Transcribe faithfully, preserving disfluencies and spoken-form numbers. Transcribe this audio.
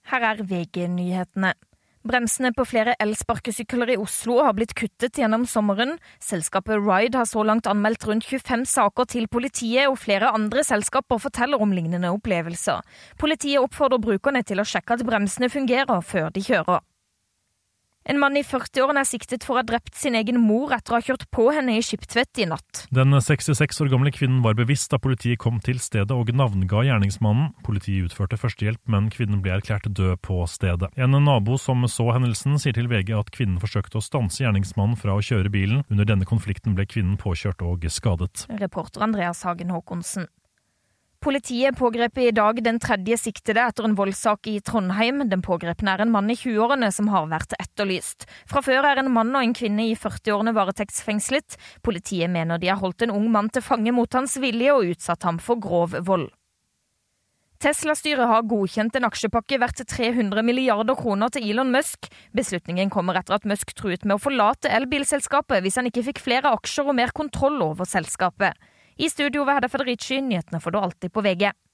Her er V G-nyhetene. Bremsene på flere elsparkesykler i Oslo har blitt kuttet gjennom sommeren. Selskapet Ride har så langt anmeldt rundt tjuefem saker til politiet, og flere andre selskaper forteller om lignende opplevelser. Politiet oppfordrer brukerne til å sjekke at bremsene fungerer før de kjører. En mann i førti-årene er siktet for å ha drept sin egen mor etter å ha kjørt på henne i Skiptvet i natt. Den sekstiseks år gamle kvinnen var bevisst da politiet kom til stedet og navnga gjerningsmannen. Politiet utførte førstehjelp, men kvinnen ble erklært død på stedet. En nabo som så hendelsen sier til V G at kvinnen forsøkte å stanse gjerningsmannen fra å kjøre bilen. Under denne konflikten ble kvinnen påkjørt og skadet. Reporter Andreas Hagen Håkonsen. Politiet pågrep i dag den tredje siktede etter en voldssak i Trondheim. Den pågrepne er en mann i tjue-årene som har vært etterlyst. Fra før er en mann og en kvinne i førti-årene varetektsfengslet. Politiet mener de har holdt en ung mann til fange mot hans vilje og utsatt ham for grov vold. Tesla-styret har godkjent en aksjepakke verdt tre hundre milliarder kroner til Elon Musk. Beslutningen kommer etter at Musk truet med å forlate elbilselskapet hvis han ikke fikk flere aksjer og mer kontroll over selskapet. I studio ved Hedda Federici, nyhetene får du alltid på V G.